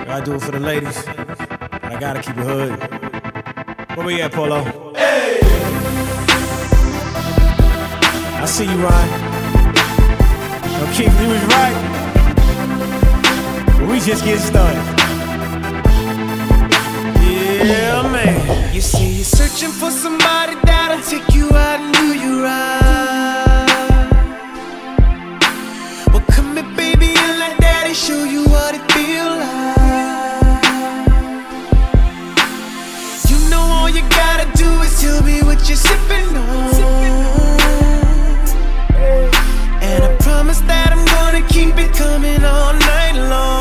Gotta do it for the ladies, but I gotta keep it hood. Where we at, Polo? Hey! I see you, Ryan. Yo, Keith, you was right. But we just getting started. Yeah, man. You say you're searching for somebody that'll take you out and do you right. Well, come here, baby, and let daddy show you what it feel like. You know all you gotta do is tell me what you're sipping on. And I promise that I'm gonna keep it coming all night long.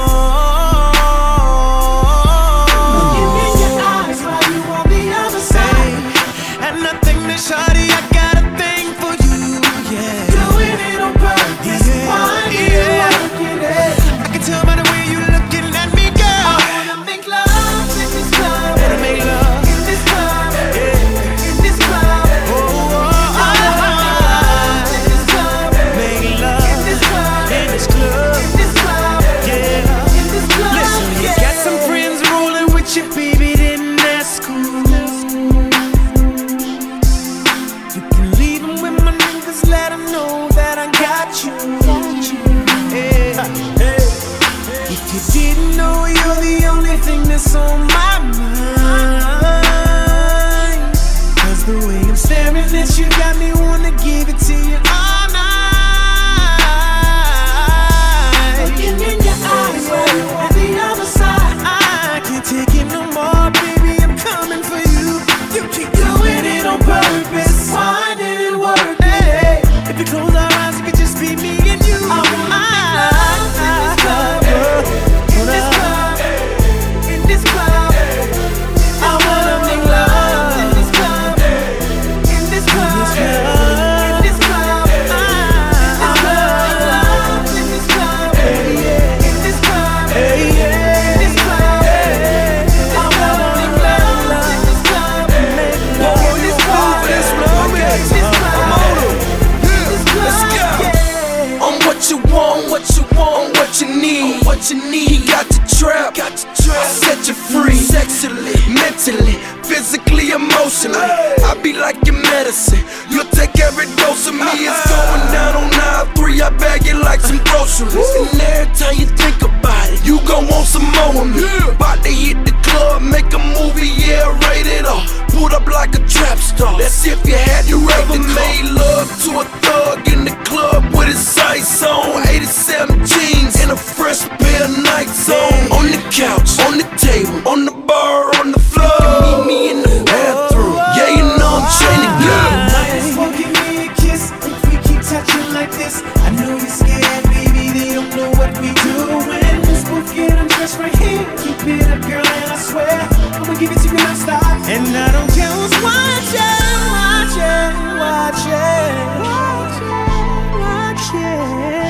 Shawty, I got a thing for you, yeah. Doing it on purpose, why you working it? I can tell by the way you looking at me, girl. I wanna make love in this club. Wanna make love in this club, yeah. In this club, oh, I wanna make love in this club. Make love in this club, in this club, in this club, yeah. In this club, listen, you got some friends rolling with you, baby, then that's cool. Let them know that I got you. Hey. If you didn't know, you're the only thing that's on my mind. Cause the way I'm staring at you got me wanna give it to you all night. Looking in your eyes while you on the other side. I can't take it no more, baby, I'm coming for you. You keep doing it on purpose. Why did it work? If you close our eyes, it could just be me and you. I wanna make love in this club, in this club, in this club. I wanna make love in this club, in this club, in this club. I wanna make love in this club, in this club, in this club. I wanna make love in this club, in this club, in this club. Let's go. On what you want, what you want, what you need, what you need. He got the trap, I set you free, sexually, mentally, physically, emotionally. I be like your medicine. You'll take every dose of me. It's going down on aisle 3. I bag it like some groceries. And every time you think about it, you gon' want some more of me. About to hit the club, make a movie, yeah, rated R. Put up like a trap star. That's if you had your ever made love to a thug in the club with his sights on. 87 jeans and a fresh pair of Nikes on. On the couch, on the table, on the bar, on the floor. You can meet me in the bathroom. Yeah, you know I'm trying to get. Might as well give me a kiss if we keep touching like this. I know you're scared, baby, they don't know what we doing. Let's both get undressed right here. Keep it up, girl, and I swear I'ma give it to you non-stop. And I don't care who's watching, watching, watching, watching, watching.